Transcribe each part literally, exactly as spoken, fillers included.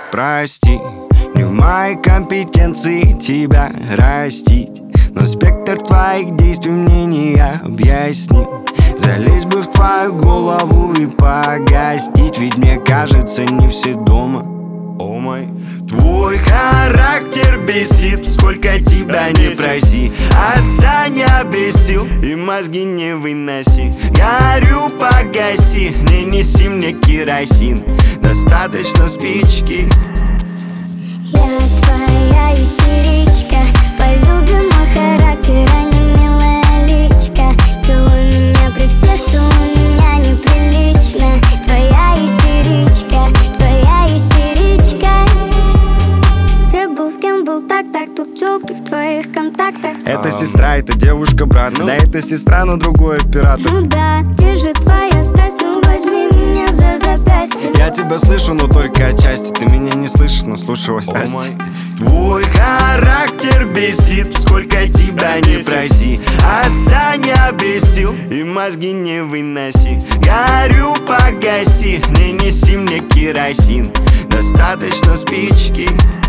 прости, не в моей компетенции тебя растить, но спектр твоих действий мне не объясним. Залезть бы в твою голову и погостить, ведь мне кажется, не все дома. О май. Твой характер бесит, сколько тебя не проси. Отстань, обесил, и мозги не выноси. Горю, погаси, не неси мне керосин. Достаточно спички. Я твоя истеричка, полюбим мой характер, а не милая личка. Целуй меня при всех, целуй меня неприлично. Твоя истеричка, твоя истеричка. Где был, с кем был, так-так, тут тёлки в твоих контактах. Это сестра, это девушка, брат. Да, это сестра, но другой оператор. Ну да, где же твоя страсть, ну возьми меня за запястье. Я тебя слышу, но только отчасти. Ты меня не слышишь, но слушалась Асти. Твой характер бесит, сколько тебя не проси. Отстань, обесил, и мозги не выноси. Горю, погаси, не неси мне керосин. Достаточно спички.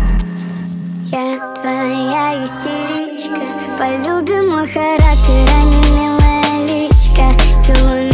Я твоя истеричка, полюбим мой характер, а не милая личка. Целуй